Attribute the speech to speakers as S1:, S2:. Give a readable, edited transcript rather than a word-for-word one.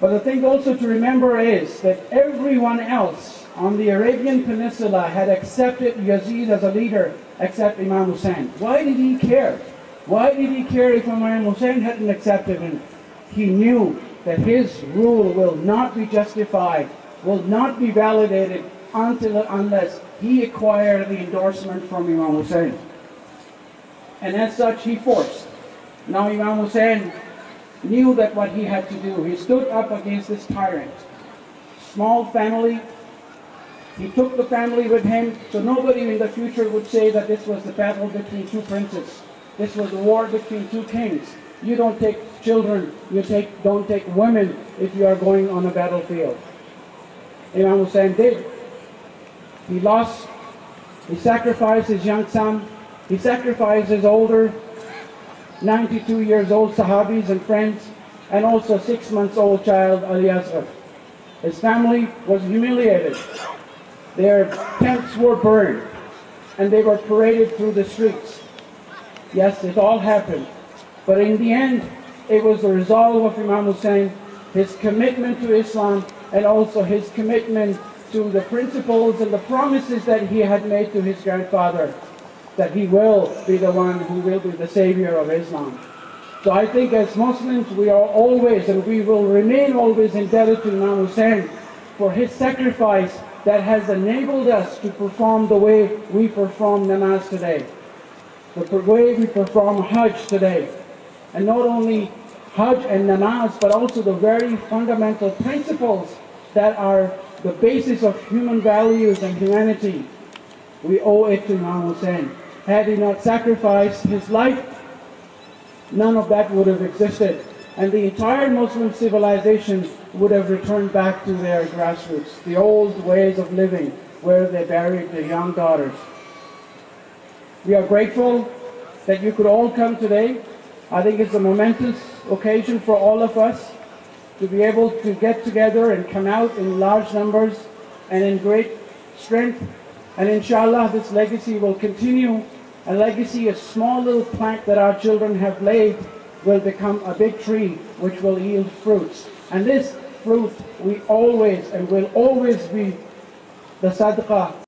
S1: But the thing also to remember is that everyone else on the Arabian Peninsula had accepted Yazid as a leader except Imam Hussein. Why did he care? Why did he care if Imam Hussein hadn't accepted him? He knew that his rule will not be justified, will not be validated unless he acquired the endorsement from Imam Hussein. And as such, he forced. Now Imam Hussein knew that what he had to do. He stood up against this tyrant. Small family. He took the family with him, so nobody in the future would say that this was the battle between two princes. This was a war between two kings. You don't take children, don't take women if you are going on a battlefield. Imam Hussein did. He lost, he sacrificed his young son, he sacrificed his older 92 years old Sahabis and friends, and also 6 months old child Ali Asghar. His family was humiliated. Their tents were burned, and they were paraded through the streets. Yes, it all happened. But in the end, it was the resolve of Imam Hussein, his commitment to Islam, and also his commitment to the principles and the promises that he had made to his grandfather, that he will be the one who will be the savior of Islam. So I think as Muslims, we are always, and we will remain always indebted to Imam Hussein for his sacrifice that has enabled us to perform the way we perform namaz today, the way we perform Hajj today. And not only Hajj and namaz, but also the very fundamental principles that are the basis of human values and humanity. We owe it to Imam Hussein. Had he not sacrificed his life, none of that would have existed. And the entire Muslim civilization would have returned back to their grassroots, the old ways of living, where they buried their young daughters. We are grateful that you could all come today. I think it's a momentous occasion for all of us to be able to get together and come out in large numbers and in great strength. And inshallah, this legacy will continue. A legacy, a small little plant that our children have laid, will become a big tree which will yield fruits. And this fruit we always and will always be the sadaqah